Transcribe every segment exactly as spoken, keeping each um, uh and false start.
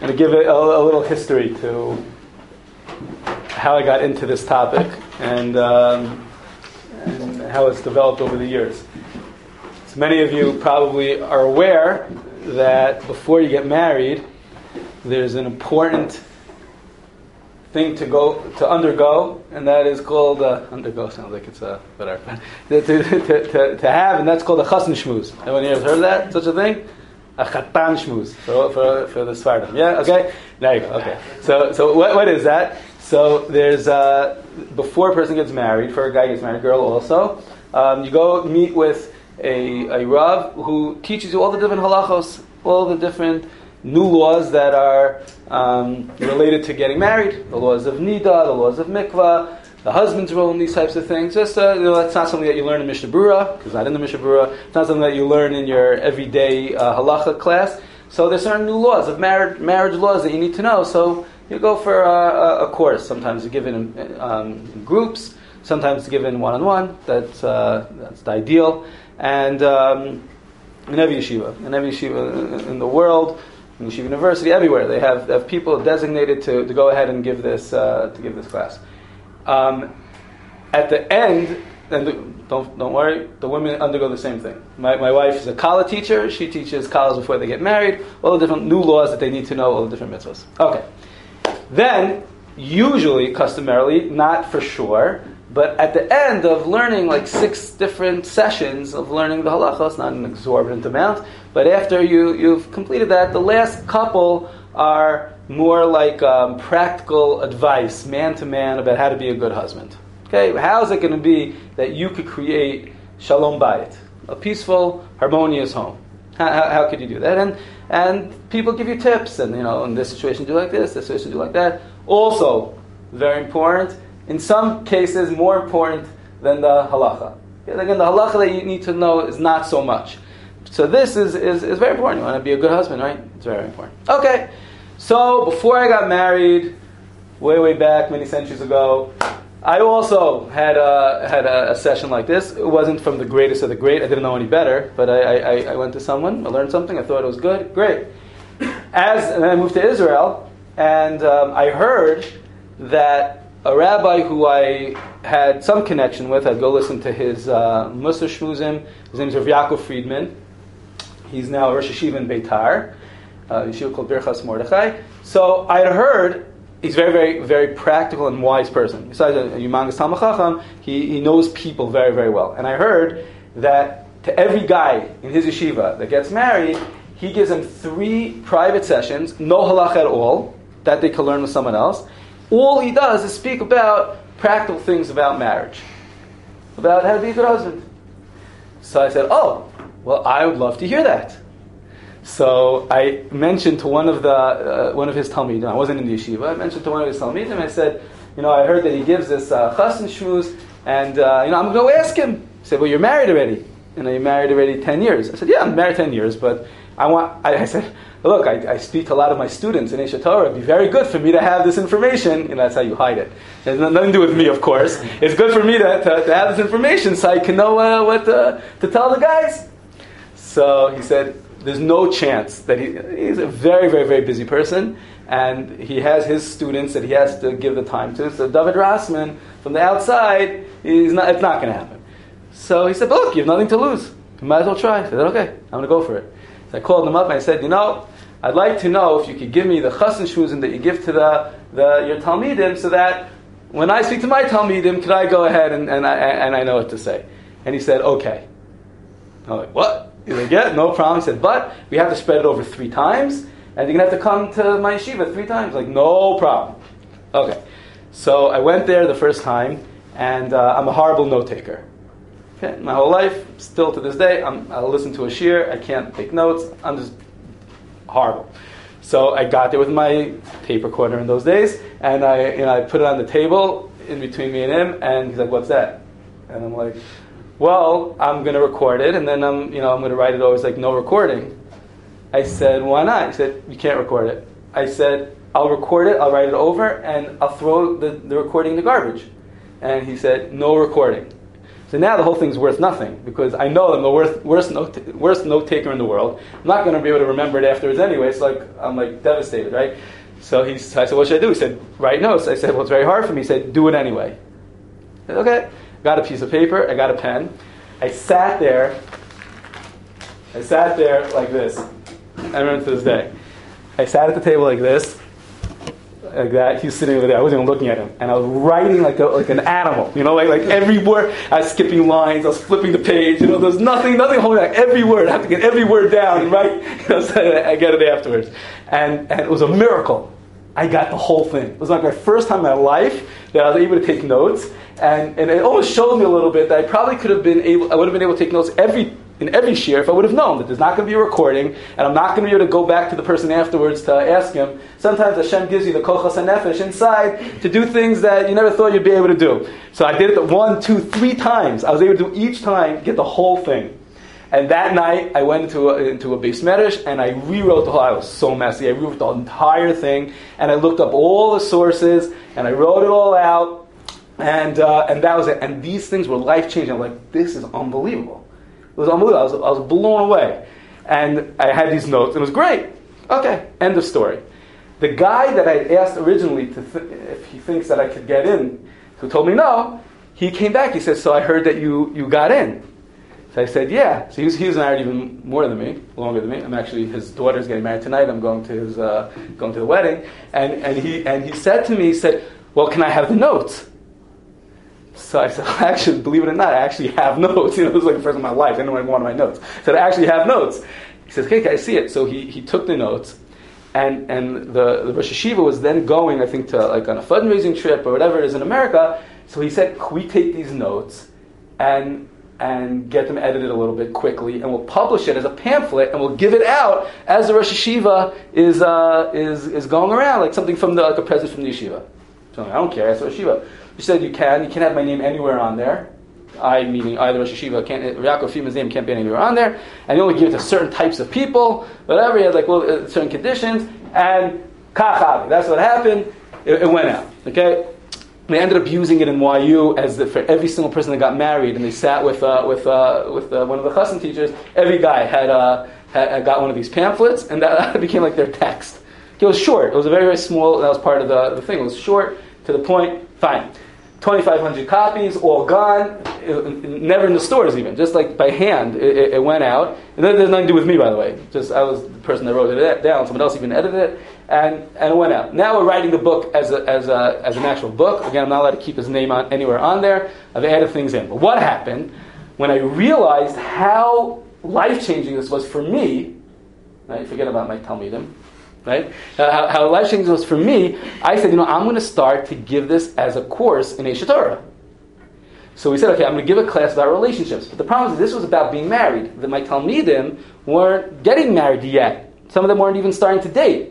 going to give it a, a little history to how I got into this topic and, um, and how it's developed over the years. So many of you probably are aware that before you get married, there's an important thing to go to undergo, and that is called uh, undergo. Sounds like it's a whatever to, to, to, to, to have, and that's called a chassan shmuz. Anyone here has heard of that? Such a thing? A chatan shmuz for for for the Sfardim. Yeah. Okay. There you go. Okay. So so what what is that? So there's uh, before a person gets married, for a guy gets married, girl also, um, you go meet with a a rav who teaches you all the different halachos, all the different new laws that are um, related to getting married, the laws of nida, the laws of mikvah, the husband's role in these types of things. Just uh, you know, that's not something that you learn in Mishnah Berurah, because it's not in the Mishnah Berurah. It's not something that you learn in your everyday uh, halacha class. So there's certain new laws of marriage, marriage laws that you need to know. So you go for a, a course. Sometimes you give it in, um, in groups. Sometimes given one-on-one. That's uh, that's the ideal. And um, in every yeshiva, in every yeshiva in the world, in Yeshiva University, everywhere they have, they have people designated to, to go ahead and give this uh, to give this class. Um, at the end, and the, don't don't worry, the women undergo the same thing. My my wife is a kala teacher. She teaches kalas before they get married. All the different new laws that they need to know, all the different mitzvahs. Okay, then usually, customarily, not for sure, but at the end of learning like six different sessions of learning the halachos, not an exorbitant amount, but after you, you've completed that, the last couple are more like um, practical advice, man to man, about how to be a good husband. Okay, how is it going to be that you could create shalom bayit, a peaceful, harmonious home? How, how, how could you do that? And and people give you tips, and you know, in this situation do like this, this situation do like that. Also, very important. In some cases, more important than the halacha. Okay, again, the halacha that you need to know is not so much. So this is, is, is very important. You want to be a good husband, right? It's very important. Okay, so before I got married, way, way back, many centuries ago, I also had a, had a, a session like this. It wasn't from the greatest of the great. I didn't know any better, but I, I, I went to someone, I learned something, I thought it was good. Great. As, and then I moved to Israel, and um, I heard that a rabbi who I had some connection with, I'd go listen to his uh, Musar Shmuzim. His name is Rav Yaakov Friedman. He's now a Rosh Yeshiva in Beitar, a yeshiva called Birchas Mordechai. So I had heard he's a very, very, very practical and wise person. Besides a humongous Talmid Chacham, he, he knows people very, very well. And I heard that to every guy in his yeshiva that gets married, he gives them three private sessions, no halach at all, that they can learn with someone else. All he does is speak about practical things about marriage, about how to be a good husband. So I said, oh, well, I would love to hear that. So I mentioned to one of the uh, one of his talmidim, I wasn't in the yeshiva, I mentioned to one of his talmidim, I said, you know, I heard that he gives this uh, chassan shmuz, and uh, you know, I'm going to ask him. He said, well, you're married already. You know, you're married already ten years. I said, yeah, I'm married ten years, but I want, I, I said, look, I, I speak to a lot of my students in Eshet Torah. It'd be very good for me to have this information. You know, that's how you hide it. It has nothing to do with me, of course. It's good for me to, to, to have this information so I can know uh, what to, to tell the guys. So he said, there's no chance that he, he's a very, very, very busy person, and he has his students that he has to give the time to. So David Rossman, from the outside, he's not, it's not going to happen. So he said, but look, you have nothing to lose. You might as well try. I said, okay, I'm going to go for it. So I called him up and I said, you know, I'd like to know if you could give me the chassan shmuzim that you give to the, the your talmidim, so that when I speak to my talmidim, could I go ahead and, and, I, and I know what to say? And he said, okay. I'm like, what? He's like, yeah, no problem. He said, but we have to spread it over three times, and you're going to have to come to my yeshiva three times. Like, no problem. Okay. So I went there the first time, and uh, I'm a horrible note-taker. Okay, my whole life, still to this day, I'm, I'll listen to a shiur, I can't take notes, I'm just horrible. So I got there with my tape recorder in those days, and I, you know, I put it on the table in between me and him, and he's like, what's that? And I'm like, well, I'm going to record it, and then I'm, you know, I'm going to write it over. It's like, no recording. I said, why not? He said, you can't record it. I said, I'll record it, I'll write it over, and I'll throw the, the recording in the garbage. And he said, no recording. So now the whole thing's worth nothing because I know I'm the worst, worst, note, worst note taker in the world. I'm not going to be able to remember it afterwards anyway. It's like I'm like devastated, right? So he, so I said, what should I do? He said, write notes. I said, well, it's very hard for me. He said, do it anyway. I said, okay. Got a piece of paper. I got a pen. I sat there. I sat there like this. I remember to this day. I sat at the table like this. Like that, he was sitting over there. I wasn't even looking at him, and I was writing like a, like an animal. You know, like like every word. I was skipping lines. I was flipping the page. You know, there's nothing, nothing holding back. Every word. I have to get every word down, right? You know, so I get it afterwards, and and it was a miracle. I got the whole thing. It was like my first time in my life that I was able to take notes, and and it almost showed me a little bit that I probably could have been able. I would have been able to take notes every. in every shir, if I would have known that there's not going to be a recording, and I'm not going to be able to go back to the person afterwards to ask him. Sometimes Hashem gives you the kochas hanefesh inside to do things that you never thought you'd be able to do. So I did it one, two, three times. I was able to do each time, get the whole thing. And that night, I went into a, into a beis medrash, and I rewrote the whole, I was so messy, I rewrote the entire thing, and I looked up all the sources, and I wrote it all out, and uh, and that was it. And these things were life-changing. I'm like, this is unbelievable. It was unbelievable. I was, I was blown away. And I had these notes. It was great. Okay, end of story. The guy that I asked originally to th- if he thinks that I could get in, who told me no, he came back. He said, so I heard that you, you got in. So I said, yeah. So he was, he was married even more than me, longer than me. I'm actually, his daughter's getting married tonight. I'm going to his uh, going to the wedding. And, and, he, and he said to me, he said, well, can I have the notes? So I said, actually, believe it or not, I actually have notes. You know, it was like the first time in my life. I didn't want one of my notes. I said, I actually have notes. He says, okay, can I see it? So he, he took the notes, and and the, the Rosh Hashiva was then going, I think, to like on a fundraising trip or whatever it is in America. So he said, can we take these notes and and get them edited a little bit quickly, and we'll publish it as a pamphlet, and we'll give it out as the Rosh Hashiva is uh, is is going around, like something from the like a present from the yeshiva. So I don't care, that's Rosh Hashiva. She said, you can. You can't have my name anywhere on there. I, meaning either Rosh Hashiva, can't, Yaakov Fima's name can't be anywhere on there. And you only give it to certain types of people, whatever. You had like well, uh, certain conditions. And kachavi. That's what happened. It, it went out. Okay? They ended up using it in Y U as the, for every single person that got married. And they sat with uh, with uh, with uh, one of the chassan teachers. Every guy had, uh, had, had got one of these pamphlets, and that, that became like their text. It was short. It was a very, very small, that was part of the, the thing. It was short, to the point, fine. twenty-five hundred copies, all gone, it, it, never in the stores even, just like by hand, it, it, it went out. And that has nothing to do with me, by the way. Just I was the person that wrote it down, someone else even edited it, and, and it went out. Now we're writing the book as a, as a, as an actual book. Again, I'm not allowed to keep his name on anywhere on there. I've added things in. But what happened, when I realized how life-changing this was for me, right, forget about my Talmidim, right? Uh, how, how life-changing was for me, I said, you know, I'm going to start to give this as a course in Eish Torah. So we said, okay, I'm going to give a class about relationships. But the problem is this was about being married. That my Talmidim weren't getting married yet. Some of them weren't even starting to date.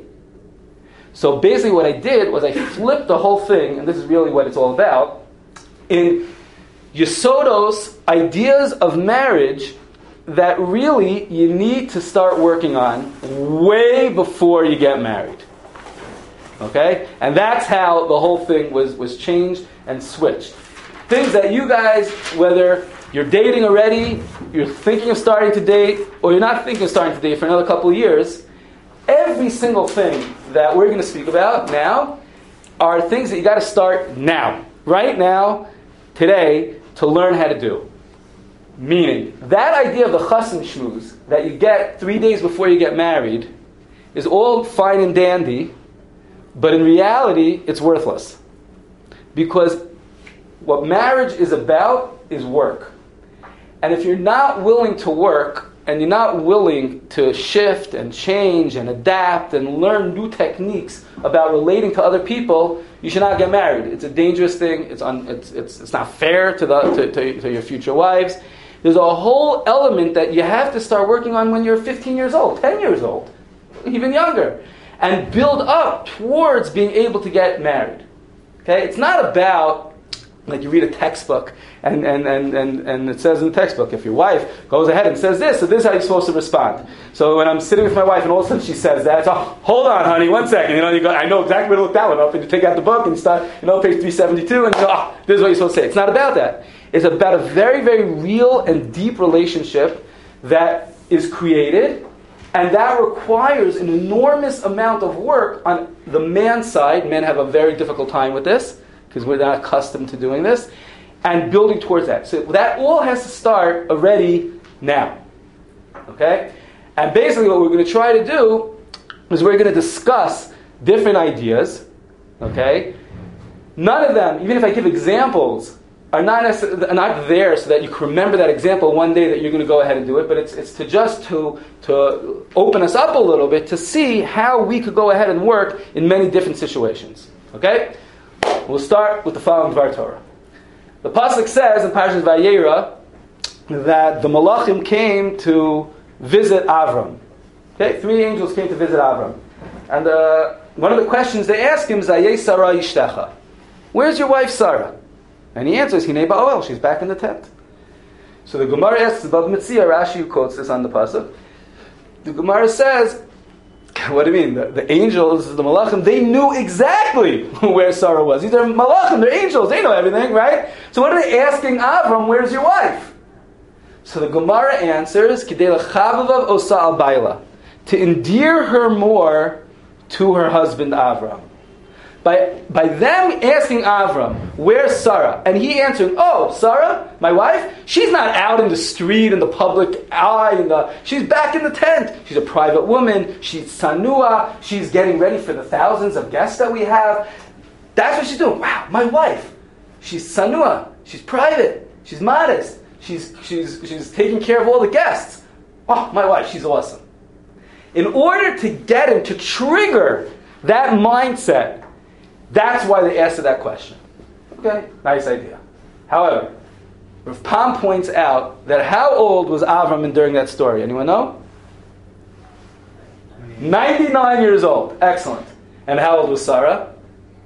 So basically what I did was I flipped the whole thing, and this is really what it's all about, in Yesodos, ideas of marriage that really you need to start working on way before you get married. Okay? And that's how the whole thing was, was changed and switched. Things that you guys, whether you're dating already, you're thinking of starting to date, or you're not thinking of starting to date for another couple of years, every single thing that we're going to speak about now are things that you got to start now. Right now, today, to learn how to do. Meaning, that idea of the chassan shmuz that you get three days before you get married is all fine and dandy, but in reality, it's worthless. Because what marriage is about is work. And if you're not willing to work, and you're not willing to shift and change and adapt and learn new techniques about relating to other people, you should not get married. It's a dangerous thing. It's un, it's, it's it's not fair to the to, to, to your future wives. There's a whole element that you have to start working on when you're fifteen years old, ten years old, even younger, and build up towards being able to get married. Okay? It's not about, like you read a textbook, and, and, and, and, and it says in the textbook, if your wife goes ahead and says this, so this is how you're supposed to respond. So when I'm sitting with my wife and all of a sudden she says that, so hold on, honey, one second. You know, you go, I know exactly where to look that one up, and you take out the book and you start, you know, page three seventy-two, and you go, oh, this is what you're supposed to say. It's not about that. is about a very, very real and deep relationship that is created, and that requires an enormous amount of work on the man's side. Men have a very difficult time with this, because we're not accustomed to doing this, and building towards that. So that all has to start already now. Okay? And basically what we're going to try to do is we're going to discuss different ideas. Okay? None of them, even if I give examples, are not necessarily, are not there so that you can remember that example one day that you're going to go ahead and do it, but it's it's to just to to open us up a little bit to see how we could go ahead and work in many different situations. Okay? We'll start with the following Dvar Torah. The pasuk says in Parashat Vayera that the Malachim came to visit Avram. Okay, three angels came to visit Avram, and uh, one of the questions they ask him is, "Ayei Sarah Ishtecha?" Where's your wife Sarah? And he answers, "Hinei ba'oel." She's back in the tent. So the Gemara asks about Mitzvah. Rashi quotes this on the pasuk. The Gemara says, what do you mean? The, the angels, the Malachim, they knew exactly where Sarah was. These are Malachim, they're angels, they know everything, right? So what are they asking Avram, where's your wife? So the Gemara answers, Kidei l'chavavav osa al baila, to endear her more to her husband Avram. By, by them asking Avram, where's Sarah? And he answering, oh, Sarah, my wife, she's not out in the street, in the public eye, in the, she's back in the tent. She's a private woman, she's sanua, she's getting ready for the thousands of guests that we have. That's what she's doing. Wow, my wife, she's sanua, she's private, she's modest, she's, she's, she's taking care of all the guests. Oh, my wife, she's awesome. In order to get him to trigger that mindset, that's why they asked her that question. Okay, nice idea. However, Rav Pam points out that how old was Avram during that story? Anyone know? ninety-nine years old. Excellent. And how old was Sarah?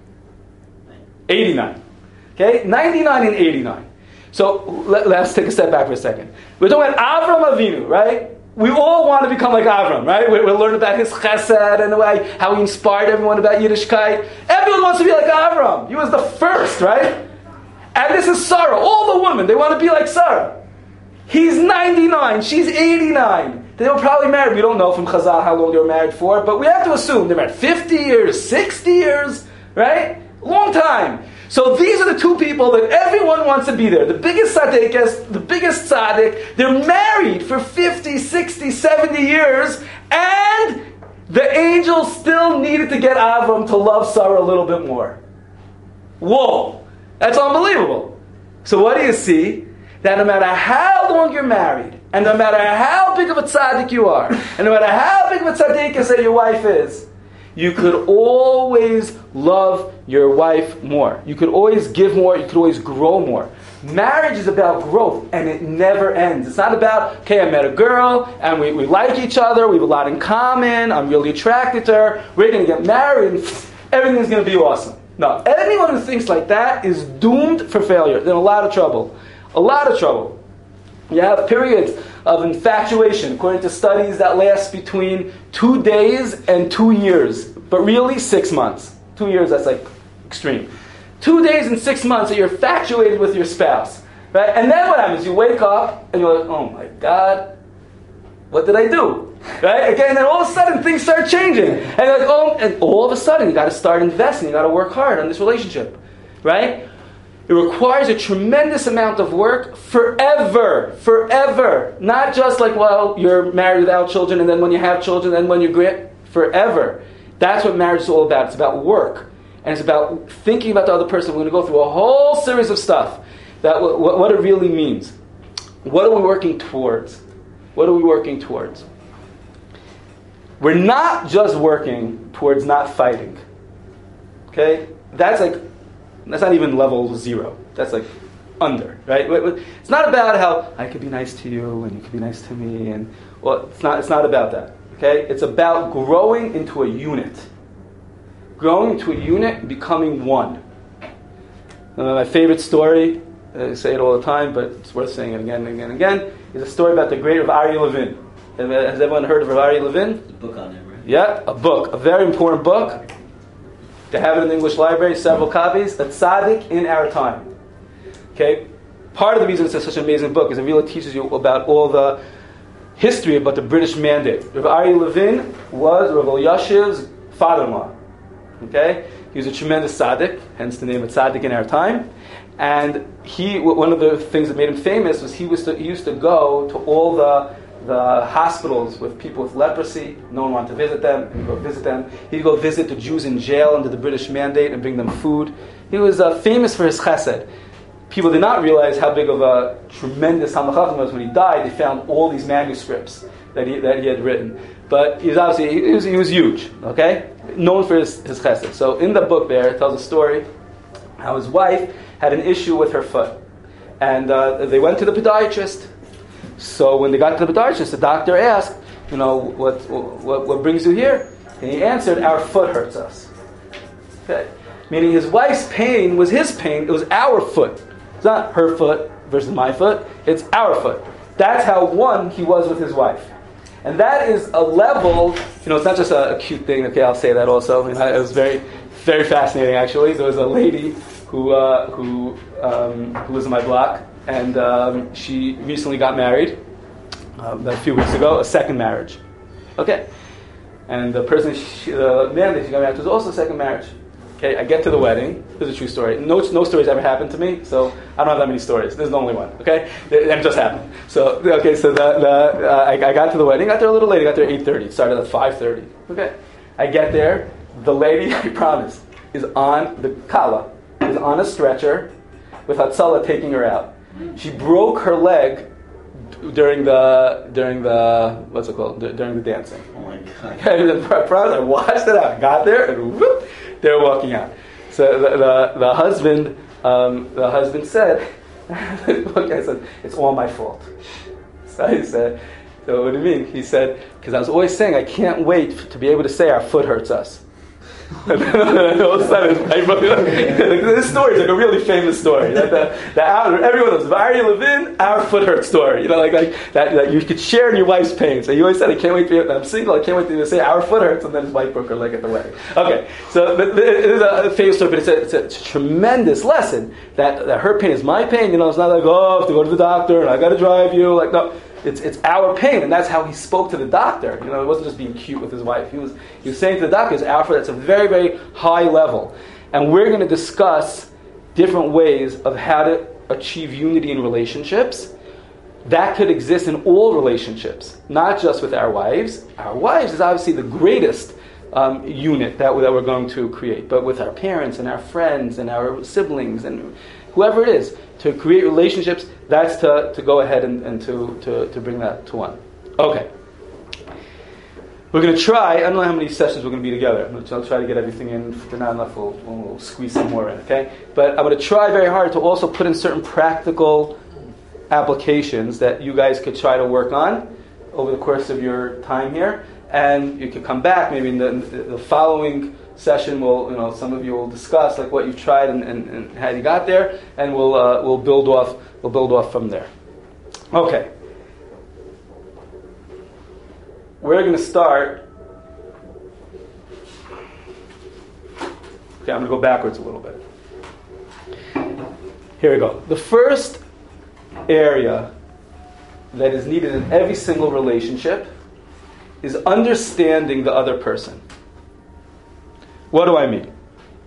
eighty-nine. Okay, ninety-nine and eighty-nine. So let, let's take a step back for a second. We're talking about Avram Avinu, right? We all want to become like Avram, right? We, we learn about his chesed and the way how he inspired everyone about Yiddishkeit. Everyone wants to be like Avram. He was the first, right? And this is Sarah. All the women, they want to be like Sarah. He's ninety-nine. She's eighty-nine. They were probably married. We don't know from Chazal how long they were married for, but we have to assume they're married fifty years, sixty years, right? Long time. So these are the two people that everyone wants to be there. The biggest tzaddikus, the biggest tzaddik. They're married for fifty, sixty, seventy years, and the angels still needed to get Avram to love Sarah a little bit more. Whoa! That's unbelievable. So what do you see? That no matter how long you're married, and no matter how big of a tzaddik you are, and no matter how big of a tzaddikus that your wife is, you could always love your wife more. You could always give more. You could always grow more. Marriage is about growth, and it never ends. It's not about, okay, I met a girl, and we, we like each other, we have a lot in common, I'm really attracted to her, we're going to get married, and everything's going to be awesome. No, anyone who thinks like that is doomed for failure. They're in a lot of trouble. A lot of trouble. You have periods of infatuation, according to studies that last between two days and two years. But really, six months. Two years, that's like extreme. Two days and six months that you're infatuated with your spouse. Right? And then what happens? You wake up and you're like, oh my God, what did I do? Right? Again, then all of a sudden things start changing. And you're like, oh, and all of a sudden you got to start investing. You got to work hard on this relationship. Right? It requires a tremendous amount of work forever, forever. Not just like, well, you're married without children, and then when you have children, and when you get forever. That's what marriage is all about. It's about work. And it's about thinking about the other person. We're going to go through a whole series of stuff, that what, what it really means. What are we working towards? What are we working towards? We're not just working towards not fighting. Okay? That's like, that's not even level zero. That's like under, right? It's not about how I could be nice to you and you could be nice to me, and well, it's not. It's not about that. Okay? It's about growing into a unit. Growing into a unit and becoming one. Uh, my favorite story, I say it all the time, but it's worth saying it again and again and again, is a story about the great Rav Aryeh Levin. Has everyone heard of Rav Aryeh Levin? There's a book on it, right? Yeah, a book. A very important book. To have it in the English library, several copies. A tzaddik in our time. Okay? part of the reason it's such an amazing book is it really teaches you about all the history about the British Mandate. Rav Aryeh Levin was Rav Elyashiv's father-in-law. Okay, he was a tremendous tzaddik, hence the name of tzaddik in our time. And he, one of the things that made him famous was he was to, he used to go to all the the hospitals with people with leprosy. No one wanted to visit them. He'd go visit them. He'd go visit the Jews in jail under the British Mandate and bring them food. He was uh, famous for his chesed. People did not realize how big of a tremendous Talmid Chacham was. When he died, they found all these manuscripts that he that he had written. But he was obviously he was, he was huge. Okay, known for his, his chesed. So in the book there, it tells a story how his wife had an issue with her foot, and uh, they went to the podiatrist. So when they got to the podiatrist, the doctor asked, you know, what, what what brings you here? And he answered, our foot hurts us. Okay. Meaning his wife's pain was his pain, it was our foot. It's not her foot versus my foot, it's our foot. That's how one he was with his wife. And that is a level, you know, it's not just a, a cute thing, okay, I'll say that also. You know, it was very, very fascinating actually. There was a lady who uh, who um, who was in my block, and um, she recently got married uh, about a few weeks ago, a second marriage. Okay. And the person, she, the man that she got married to was also a second marriage. Okay, I get to the wedding. This is a true story. No, no stories ever happened to me, so I don't have that many stories. This is the only one. Okay, it, it just happened. So okay, so the, the uh, I, I got to the wedding. Got there a little late. I got there at eight thirty. Started at five thirty. Okay, I get there. The lady, I promise, is on the kala, is on a stretcher, with Hatzalah taking her out. She broke her leg during the during the what's it called D- during the dancing. Oh my god! I watched it out. Got there and whoop, they're walking out. So the the, the husband um, the husband said, "Look," I said, "It's all my fault." So I said, "So what do you mean?" He said, "Because I was always saying I can't wait to be able to say our foot hurts us." And all of a sudden, I wrote, this story is like a really famous story. That the, the our, everyone knows Aryeh Levin, our foot hurt story. You know, like like that, that you could share in your wife's pain. So he always said, "I can't wait to be. I'm single. I can't wait to say our foot hurts." And then his wife broke her leg at the wedding. Okay, so the, the, it is a famous story, but it's a, it's a, it's a tremendous lesson that, that her pain is my pain. You know, it's not like, oh, I have to go to the doctor and I got to drive you. Like no. It's it's our pain, and that's how he spoke to the doctor. You know, it wasn't just being cute with his wife. He was he was saying to the doctor, "It's our fault." That's a very very high level, and we're going to discuss different ways of how to achieve unity in relationships. That could exist in all relationships, not just with our wives. Our wives is obviously the greatest um, unit that that we're going to create, but with our parents and our friends and our siblings and whoever it is. To create relationships, that's to, to go ahead and, and to, to, to bring that to one. Okay. We're going to try, I don't know how many sessions we're going to be together. I'm going to try to get everything in. If they're not enough, we'll, we'll squeeze some more in, okay? But I'm going to try very hard to also put in certain practical applications that you guys could try to work on over the course of your time here. And you could come back, maybe in the, the following session, we'll, you know, some of you will discuss like what you've tried and, and, and how you got there, and we'll uh, we'll build off we'll build off from there. Okay, we're going to start. Okay, I'm going to go backwards a little bit. Here we go. The first area that is needed in every single relationship is understanding the other person. What do I mean?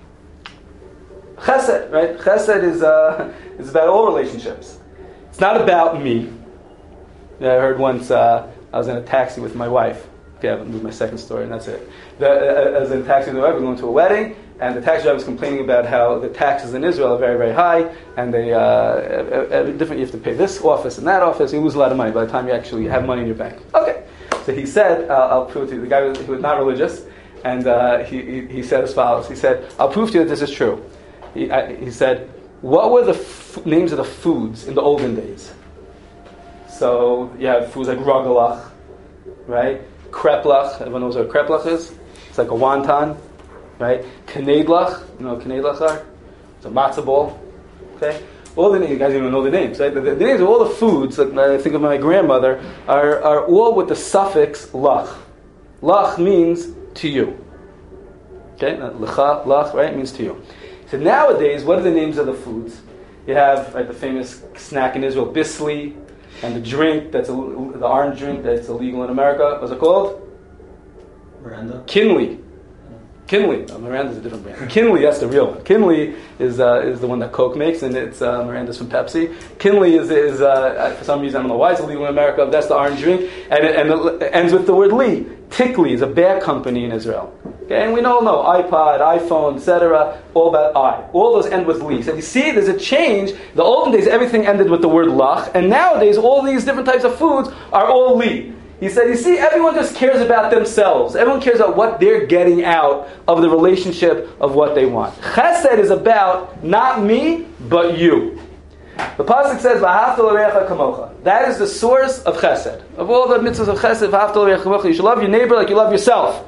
Chesed, right? Chesed is uh, is about all relationships. It's not about me. I heard once uh, I was in a taxi with my wife. Okay, I haven't moved my second story, and that's it. The, uh, I was in a taxi with my wife. We were going to a wedding, and the taxi driver was complaining about how the taxes in Israel are very, very high, and they uh, different. You have to pay this office and that office. You lose a lot of money by the time you actually have money in your bank. Okay, so he said, uh, "I'll prove it to you." The guy was, he was not religious. And uh, he, he he said as follows. He said, "I'll prove to you that this is true." He, I, he said, "What were the f- names of the foods in the olden days?" So you have foods like rogalach, right? Kreplach. Everyone knows what a kreplach is. It's like a wonton, right? Knedlach. You know what knedlach are? It's a matzah ball. Okay. All the names, you guys don't even know the names. Right? The, the, the names of all the foods. Like I think of my grandmother are are all with the suffix lach. Lach means to you. Okay, lecha, lach, right, means to you. So nowadays, what are the names of the foods? You have right, the famous snack in Israel, Bisli, and the drink that's a, the orange drink that's illegal in America. What's it called? Miranda. Kinley. Kinley. Oh, Miranda's a different brand. Kinley, that's the real one. Kinley is uh, is the one that Coke makes, and it's uh, Miranda's from Pepsi. Kinley is is uh, for some reason I don't know why it's illegal in America. That's the orange drink, and it, and it ends with the word Lee. Tickly is a bear company in Israel. Okay, and we all know iPod, iPhone, et cetera. All about I. All those end with Lee. So you see, there's a change. The olden days, everything ended with the word Lach, and nowadays, all these different types of foods are all Lee. He said, you see, everyone just cares about themselves. Everyone cares about what they're getting out of the relationship of what they want. Chesed is about not me, but you. The pasuk says, "V'ahavta l'reacha kamocha." That is the source of chesed. Of all the mitzvahs of chesed, "V'ahavta l'reacha kamocha," you should love your neighbor like you love yourself.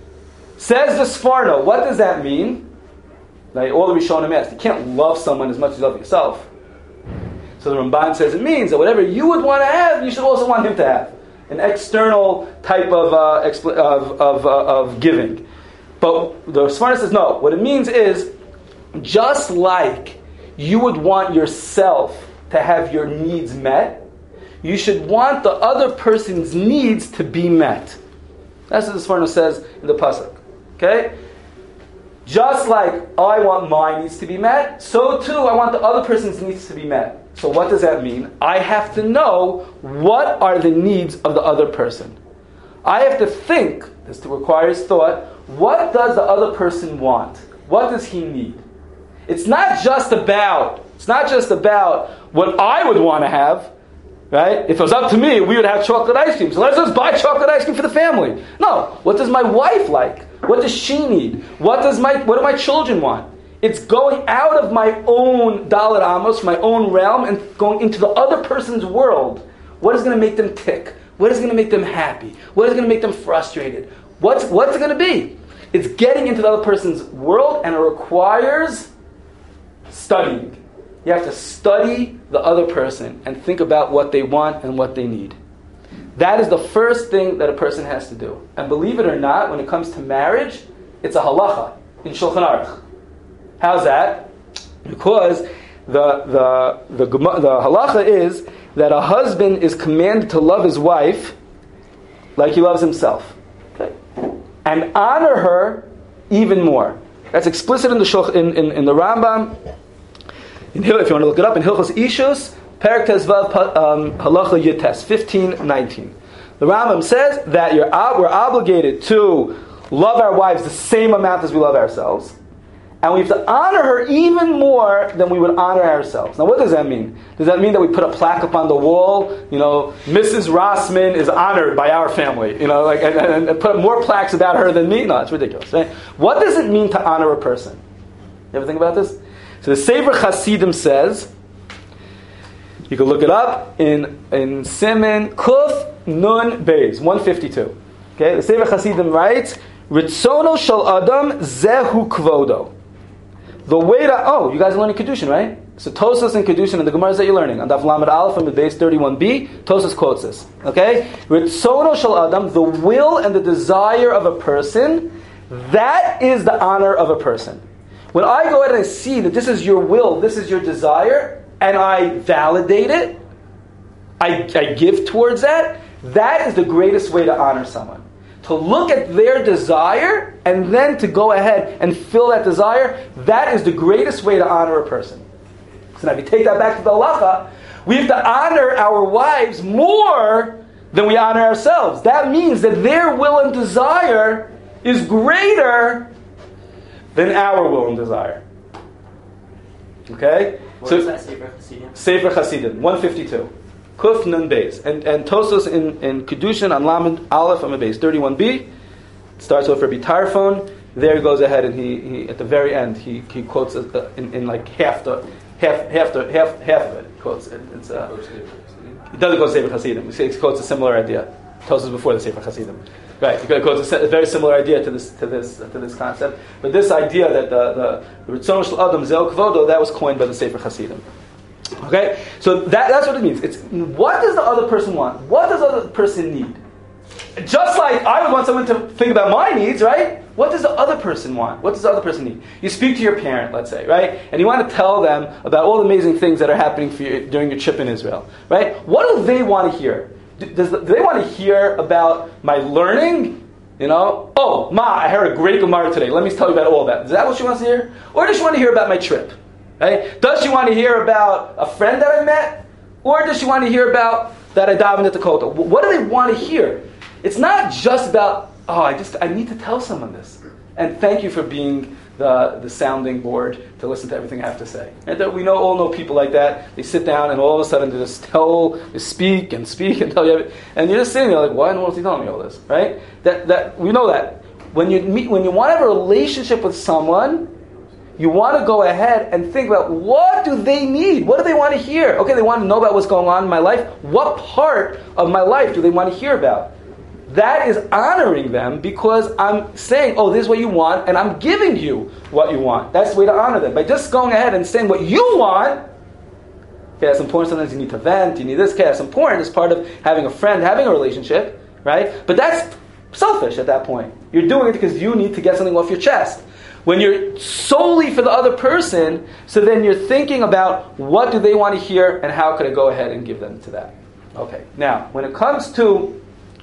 Says the Sforno. What does that mean? Like all the Rishonim asked, you can't love someone as much as you love yourself. So the Ramban says it means that whatever you would want to have, you should also want him to have. An external type of uh, expl- of of, uh, of giving. But the Sforno says no. What it means is, just like you would want yourself to have your needs met, you should want the other person's needs to be met. That's what the Sforno says in the pasuk. Okay? Just like I want my needs to be met, so too I want the other person's needs to be met. So what does that mean? I have to know what are the needs of the other person. I have to think, this requires thought, what does the other person want? What does he need? It's not just about, it's not just about what I would want to have, right? If it was up to me, we would have chocolate ice cream. So let's just buy chocolate ice cream for the family. No. What does my wife like? What does she need? What does my what do my children want? It's going out of my own Dalet Amos, my own realm, and going into the other person's world. What is going to make them tick? What is going to make them happy? What is going to make them frustrated? What's what's it going to be? It's getting into the other person's world, and it requires studying. You have to study the other person and think about what they want and what they need. That is the first thing that a person has to do. And believe it or not, when it comes to marriage, it's a halacha in Shulchan Aruch. How's that? Because the the the, the halacha is that a husband is commanded to love his wife like he loves himself, okay, and honor her even more. That's explicit in the Shulch, in, in, in the Rambam. In Hil, if you want to look it up, in Hilchos Ishus, Perek Tezvav um, Halacha Yites fifteen nineteen. The Rambam says that you're ob- we're obligated to love our wives the same amount as we love ourselves, and we have to honor her even more than we would honor ourselves. Now, what does that mean? Does that mean that we put a plaque up on the wall? You know, Missus Rossman is honored by our family. You know, like and, and, and put more plaques about her than me? No, it's ridiculous. Right? What does it mean to honor a person? You ever think about this? So the Sefer Chasidim says, you can look it up in in Siman Kuf Nun Beis one fifty-two. Okay, the Sefer Chasidim writes, "Ritzono shel Adam zehu kvodo." The way to oh, you guys are learning Kedushin, right? So Tosas and Kedushin and the Gemaras that you're learning on Daf Lamed Aleph and the Beis thirty-one b, Tosas quotes this. Okay, Ritzono shel Adam, the will and the desire of a person, that is the honor of a person. When I go ahead and I see that this is your will, this is your desire, and I validate it, I, I give towards that, that is the greatest way to honor someone. To look at their desire and then to go ahead and fill that desire, that is the greatest way to honor a person. So now if you take that back to the halacha, we have to honor our wives more than we honor ourselves. That means that their will and desire is greater than our will and desire. Okay? What so, is that Sefer Chasidim? Sefer Chasidim, one fifty-two. Kuf Nun Beis. And, and Tosos in, in Kedushin on Lamed Aleph on Beis thirty-one b. Starts with Rabbi Tarfon. There he goes ahead and he, he at the very end he, he quotes uh, in, in like half the half half the half half of it. He quotes it. It's uh, it doesn't go Sefer Chasidim. He quotes a similar idea. Tosos before the Sefer Chasidim. Right, he quotes a very similar idea to this to this to this concept. But this idea that the the Ritzono shel Adam zeh kvodo, that was coined by the Sefer Chasidim. Okay, so that, that's what it means. It's what does the other person want? What does the other person need? just like I would want someone to think about my needs, right? What does the other person want? What does the other person need? You speak to your parent, let's say, right? And you want to tell them about all the amazing things that are happening for you during your trip in Israel, right? What do they want to hear? Does, do they want to hear about my learning? You know, oh, Ma, I heard a great Gemara today. Let me tell you about all that. Is that what she wants to hear? Or does she want to hear about my trip? Right? Does she want to hear about a friend that I met? Or does she want to hear about that I davened at the Kotel? What do they want to hear? It's not just about, oh, I just I need to tell someone this. And thank you for being the, the sounding board to listen to everything I have to say. And that we know all know people like that. They sit down and all of a sudden they just tell, they speak and speak and tell you everything. And you're just sitting there like, why in the world is he telling me all this? Right? That that we know that. When you meet when you want to have a relationship with someone, you want to go ahead and think about what do they need? What do they want to hear? Okay, they want to know about what's going on in my life. What part of my life do they want to hear about? That is honoring them because I'm saying, oh, this is what you want, and I'm giving you what you want. That's the way to honor them. By just going ahead and saying what you want, okay, that's important. Sometimes you need to vent, you need this, okay, that's important. It's part of having a friend, having a relationship, right? But that's selfish at that point. You're doing it because you need to get something off your chest. When you're solely for the other person, so then you're thinking about what do they want to hear and how could I go ahead and give them to that. Okay, now, when it comes to,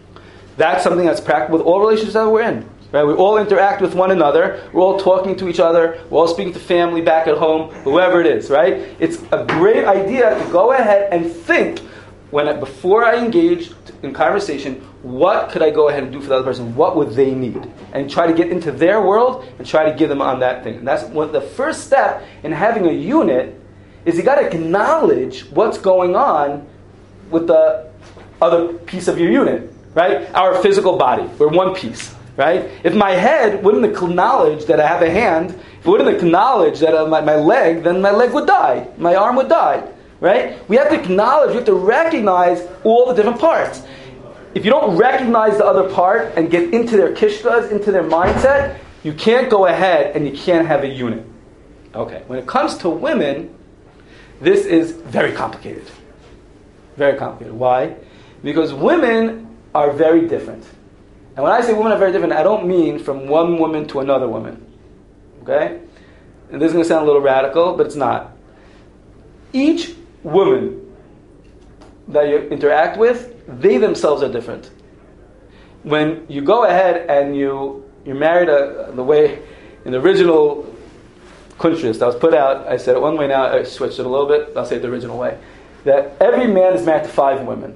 that's something that's practical with all relationships that we're in. Right? We all interact with one another. We're all talking to each other. We're all speaking to family back at home, whoever it is, right? It's a great idea to go ahead and think, when before I engage in conversation, what could I go ahead and do for the other person? What would they need? And try to get into their world and try to give them on that thing. And that's what the first step in having a unit is you got to acknowledge what's going on with the other piece of your unit, right? Our physical body. We're one piece, right? If my head wouldn't acknowledge that I have a hand, if it wouldn't acknowledge that uh, my, my leg, then my leg would die. My arm would die, right? We have to acknowledge, we have to recognize all the different parts. If you don't recognize the other part and get into their kishkas, into their mindset, you can't go ahead and you can't have a unit. Okay, when it comes to women, this is very complicated. Very complicated. Why? Because women are very different. And when I say women are very different, I don't mean from one woman to another woman. Okay? And this is going to sound a little radical, but it's not. Each woman that you interact with, they themselves are different. When you go ahead and you, you're married a, the way, in the original Kuntrist that was put out, I said it one way, now I switched it a little bit, I'll say it the original way, that every man is married to five women.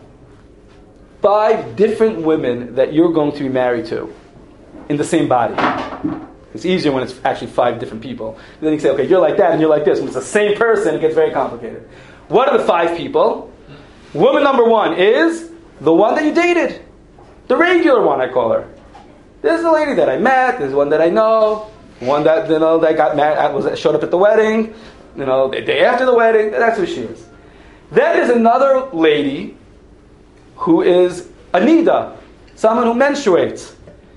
Five different women that you're going to be married to in the same body. It's easier when it's actually five different people. And then you say, okay, you're like that and you're like this. When it's the same person, it gets very complicated. What are the five people? Woman number one is the one that you dated. The regular one, I call her. This is the lady that I met. This is one that I know. One that, you know, that got married, was showed up at the wedding. You know, the day after the wedding. That's who she is. Then there's another lady who is a nida, someone who menstruates.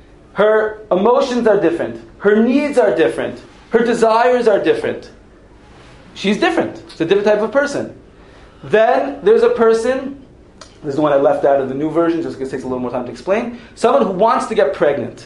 Her emotions are different. Her needs are different. Her desires are different. She's different. It's a different type of person. Then there's a person, this is the one I left out of the new version, just because it takes a little more time to explain. Someone who wants to get pregnant.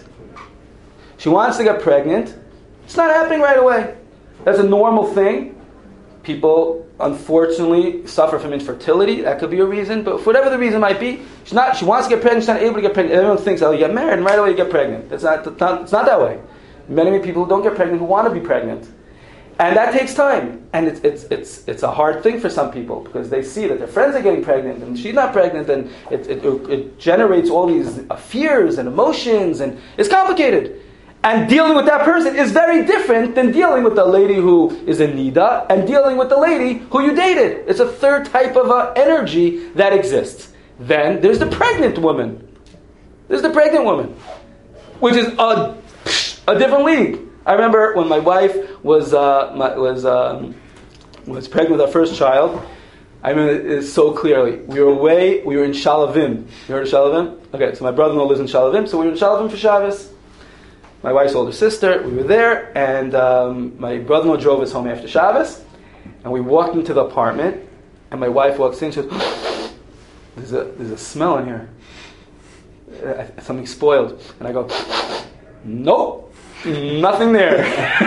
She wants to get pregnant. It's not happening right away. That's a normal thing. People, unfortunately, suffer from infertility. That could be a reason. But for whatever the reason might be, she's not. She wants to get pregnant. She's not able to get pregnant. Everyone thinks, oh, you get married and right away you get pregnant. That's not, that's not, it's not that way. Many, many people who don't get pregnant who want to be pregnant. And that takes time. And it's, it's, it's, it's a hard thing for some people because they see that their friends are getting pregnant and she's not pregnant, and it, it, it generates all these fears and emotions, and it's complicated. And dealing with that person is very different than dealing with the lady who is a nida and dealing with the lady who you dated. It's a third type of uh, energy that exists. Then there's the pregnant woman. There's the pregnant woman, which is a, a different league. I remember when my wife was uh, my, was um, was pregnant with our first child. I remember it so clearly. We were away. We were in Shalavim. You heard of Shalavim? Okay, so my brother-in-law lives in Shalavim, so we were in Shalavim for Shabbos. My wife's older sister, we were there, and um, my brother-in-law drove us home after Shabbos, and we walked into the apartment, and my wife walks in, she goes, there's a, there's a smell in here. uh, something spoiled. And I go, nope, nothing there.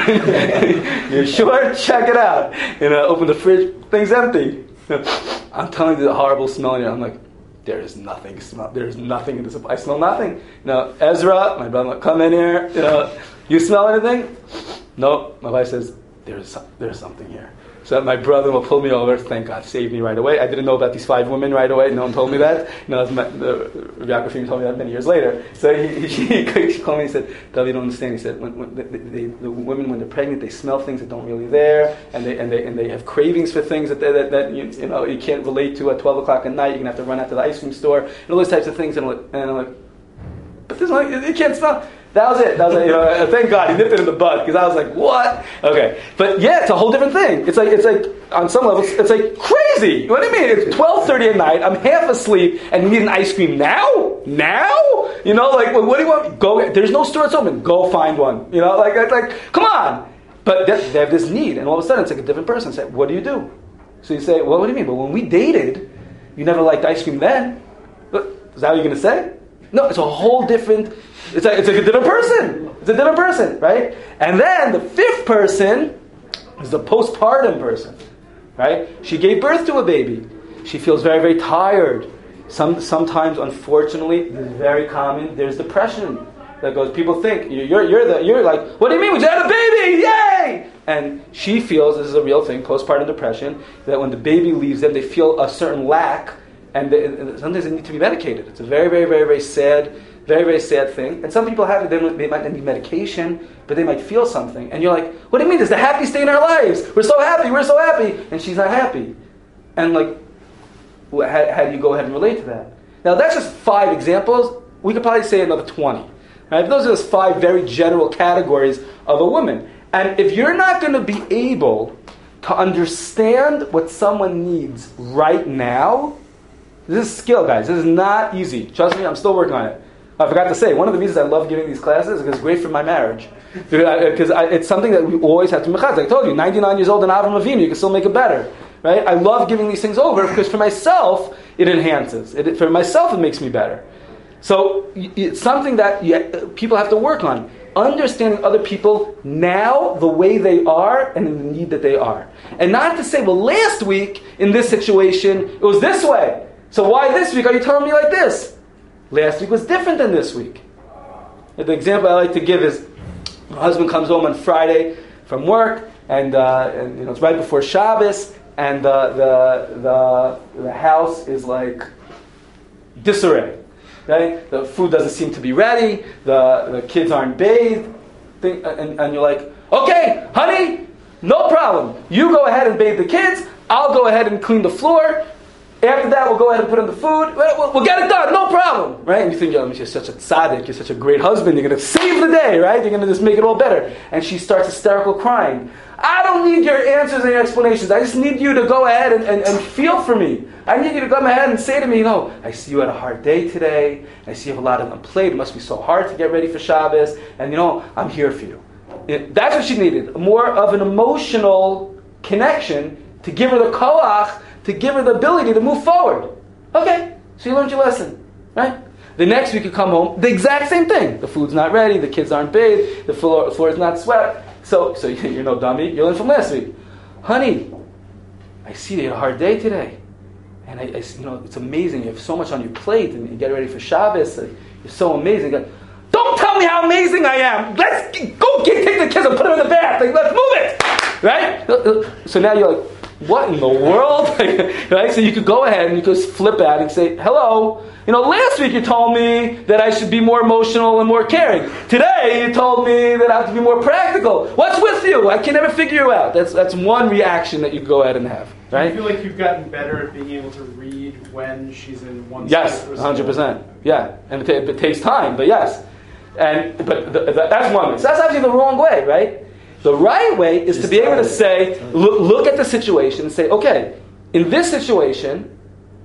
You sure? Check it out. And I open the fridge, thing's empty. I'm telling you the horrible smell in here. I'm like, there is nothing. Smell. There is nothing in this. I smell nothing. Now, Ezra, my brother, come in here. You know, you smell anything? Nope. My wife says, there's there's something here. So my brother will pull me over. Thank God, saved me right away. I didn't know about these five women right away. No one told me that. No, my, the Rabbi Yaakov told me that many years later. So he, he, he called me and said, "David, you don't understand." He said, when, when the, the, the women, when they're pregnant, they smell things that don't really there, and they and they and they have cravings for things that they, that, that you, you know you can't relate to at twelve o'clock at night. You're gonna have to run out to the ice cream store and all those types of things. And I'm like, and I'm like but there's like you can't smell. That was it. That was it. You know, thank God he nipped it in the bud because I was like, "What?" Okay, but yeah, it's a whole different thing. It's like it's like on some levels, it's like crazy. You know what I mean? It's twelve thirty at night. I'm half asleep and you need an ice cream now. Now, you know, like well, what do you want? Go. There's no store that's open. Go find one. You know, like it's like come on. But they, they have this need, and all of a sudden it's like a different person. Say, what do you do? So you say, well, what do you mean? But when we dated, you never liked ice cream then. But is that what you're going to say? No, it's a whole different. It's like it's like a different person. It's a different person, right? And then the fifth person is the postpartum person, right? She gave birth to a baby. She feels very, very tired. Some sometimes, unfortunately, this is very common. There's depression that goes. People think you're you're, you're the you're like, what do you mean? We just had a baby, yay! And she feels this is a real thing, postpartum depression. That when the baby leaves them, they feel a certain lack, and, they, and sometimes they need to be medicated. It's a very, very, very, very sad. Very, very sad thing. And some people have it, they, they might not need medication, but they might feel something. And you're like, what do you mean? There's the happy state in our lives. We're so happy, we're so happy. And she's not happy. And like, how, how do you go ahead and relate to that? Now that's just five examples. We could probably say another twenty. Right? Those are just five very general categories of a woman. And if you're not going to be able to understand what someone needs right now, this is skill, guys. This is not easy. Trust me, I'm still working on it. I forgot to say, one of the reasons I love giving these classes is because it's great for my marriage. Because it's something that we always have to mechaz. I told you, ninety-nine years old and Avram Avinu, you can still make it better. Right? I love giving these things over because for myself, it enhances. It, for myself, it makes me better. So it's something that you, people have to work on. Understanding other people now, the way they are, and in the need that they are. And not to say, well, last week, in this situation, it was this way. So why this week are you telling me like this? Last week was different than this week. The example I like to give is, my husband comes home on Friday from work, and, uh, and you know it's right before Shabbos, and uh, the the the house is like disarray. Right? The food doesn't seem to be ready. The the kids aren't bathed, Think, and, and you're like, okay, honey, no problem. You go ahead and bathe the kids. I'll go ahead and clean the floor. After that, we'll go ahead and put in the food. We'll, we'll get it done, no problem, right? And you think, oh, you're such a tzaddik, you're such a great husband, you're going to save the day, right? You're going to just make it all better. And she starts hysterical crying. I don't need your answers and your explanations. I just need you to go ahead and, and, and feel for me. I need you to come ahead and say to me, you know, I see you had a hard day today. I see you have a lot on the plate. It must be so hard to get ready for Shabbos. And, you know, I'm here for you. It, that's what she needed. More of an emotional connection to give her the koach, to give her the ability to move forward. Okay, so you learned your lesson, right? The next week you come home, the exact same thing. The food's not ready, the kids aren't bathed, the floor, the floor is not swept. So, so you're no dummy. You learned from last week. Honey, I see you had a hard day today, and I, I, you know it's amazing. You have so much on your plate, and you get ready for Shabbos. You're so amazing. Don't tell me how amazing I am. Let's go get take the kids and put them in the bath. Like, let's move it, right? So now you're like, what in the world? Right? So you could go ahead and you could flip out and say, hello, you know, last week you told me that I should be more emotional and more caring. Today you told me that I have to be more practical. What's with you? I can never figure you out. That's that's one reaction that you could go ahead and have. Right? I feel like you've gotten better at being able to read when she's in one yes, state. Yes, one hundred percent. Yeah, and it, t- it takes time, but yes. And but the, the, that's one way. So that's actually the wrong way, right? The right way is to be able to say, look, look at the situation and say, okay, in this situation,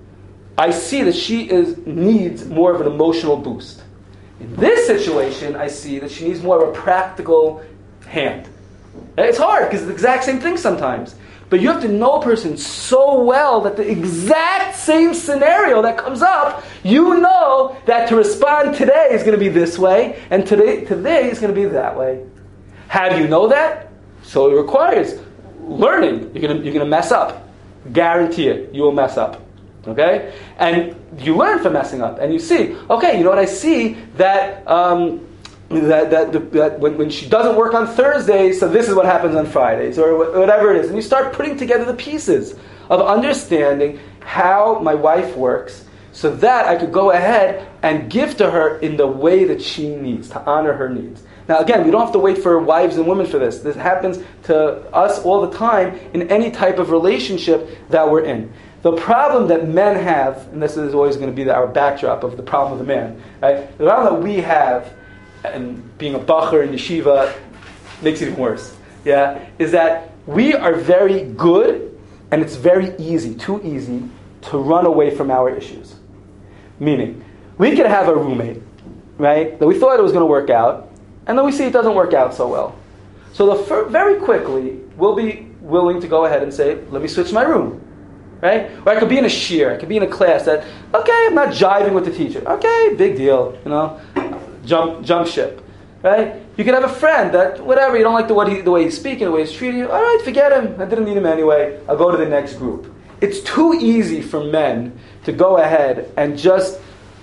I see that she is needs more of an emotional boost. In this situation, I see that she needs more of a practical hand. And it's hard because it's the exact same thing sometimes. But you have to know a person so well that the exact same scenario that comes up, you know that to respond today is going to be this way, and today today is going to be that way. How do you know that? So it requires learning. You're going to, you're going to mess up. Guarantee it. You will mess up. Okay? And you learn from messing up. And you see, okay, you know what I see? That... Um, That, that, that when, when she doesn't work on Thursdays, so this is what happens on Fridays, or wh- whatever it is. And you start putting together the pieces of understanding how my wife works so that I could go ahead and give to her in the way that she needs, to honor her needs. Now again, we don't have to wait for wives and women for this. This happens to us all the time in any type of relationship that we're in. The problem that men have, and this is always going to be the, our backdrop of the problem of the man, right? The problem that we have, and being a bacher in yeshiva makes it even worse, yeah, is that we are very good, and it's very easy, too easy, to run away from our issues. Meaning, we could have a roommate, right, that we thought it was going to work out, and then we see it doesn't work out so well. So the fir- very quickly, we'll be willing to go ahead and say, let me switch my room. Right? Or I could be in a shiur, I could be in a class that, okay, I'm not jiving with the teacher. Okay, big deal, you know. Jump, jump ship, right? You could have a friend that, whatever, you don't like the way, he, the way he's speaking, the way he's treating you. All right, forget him. I didn't need him anyway. I'll go to the next group. It's too easy for men to go ahead and just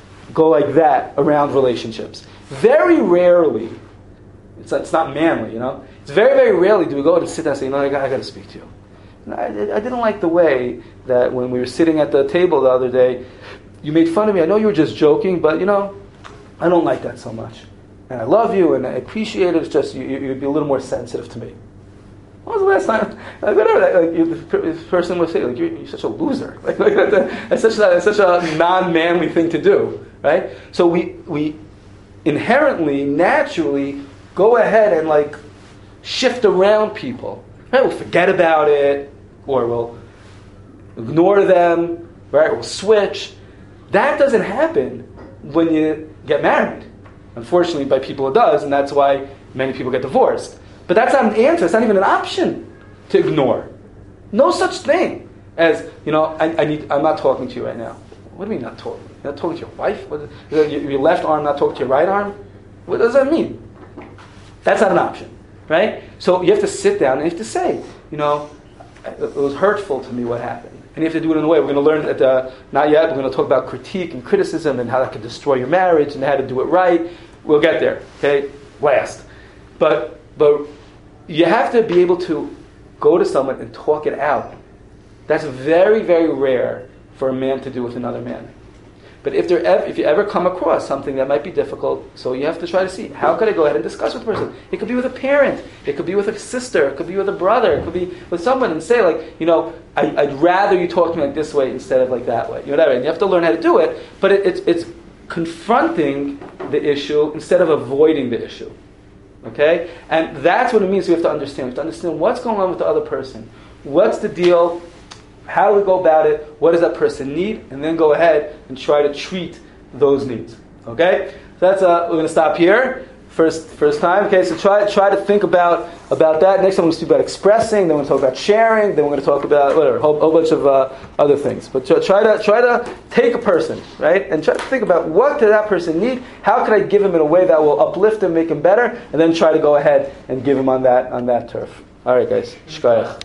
go like that around relationships. Very rarely, it's, it's not manly, you know. It's very, very rarely do we go and sit down and say, you know, I got, I got to speak to you. And I, I didn't like the way that when we were sitting at the table the other day, you made fun of me. I know you were just joking, but you know, I don't like that so much. And I love you and I appreciate it. It's just you, you'd be a little more sensitive to me. When was the last time? Like, whatever, like, you, this person would say, like, you're, you're such a loser. Like, like that's, such a, that's such a non-manly thing to do, right? So we we inherently, naturally go ahead and like shift around people. Right? We'll forget about it, or we'll ignore them. Right? We'll switch. That doesn't happen when you get married. Unfortunately, by people it does, and that's why many people get divorced. But that's not an answer. It's not even an option to ignore. No such thing as, you know, I, I need. I'm not talking to you right now. What do you mean not talking? You're not talking to your wife? What, is your, your left arm not talking to your right arm? What does that mean? That's not an option, right? So you have to sit down and you have to say, you know, it was hurtful to me what happened. And you have to do it in a way. We're going to learn that, uh, not yet, we're going to talk about critique and criticism and how that could destroy your marriage and how to do it right. We'll get there, okay? Last. But but you have to be able to go to someone and talk it out. That's very, very rare for a man to do with another man. But if there ever, if you ever come across something that might be difficult, so you have to try to see, how could I go ahead and discuss with the person? It could be with a parent, it could be with a sister, it could be with a brother, it could be with someone, and say like, you know, I, I'd rather you talk to me like this way instead of like that way. You know whatever. And you have to learn how to do it, but it, it's it's confronting the issue instead of avoiding the issue. Okay? And that's what it means we have to understand. We have to understand what's going on with the other person. What's the deal? How do we go about it? What does that person need? And then go ahead and try to treat those needs. Okay? So that's uh, we're going to stop here. First, first time. Okay, so try try to think about about that. Next time we're going to speak about expressing. Then we're going to talk about sharing. Then we're going to talk about whatever, a whole, whole bunch of uh, other things. But try, try to try to take a person, right, and try to think about what did that person need. How can I give him in a way that will uplift him, make him better, and then try to go ahead and give him on that on that turf. All right, guys. Shkayach.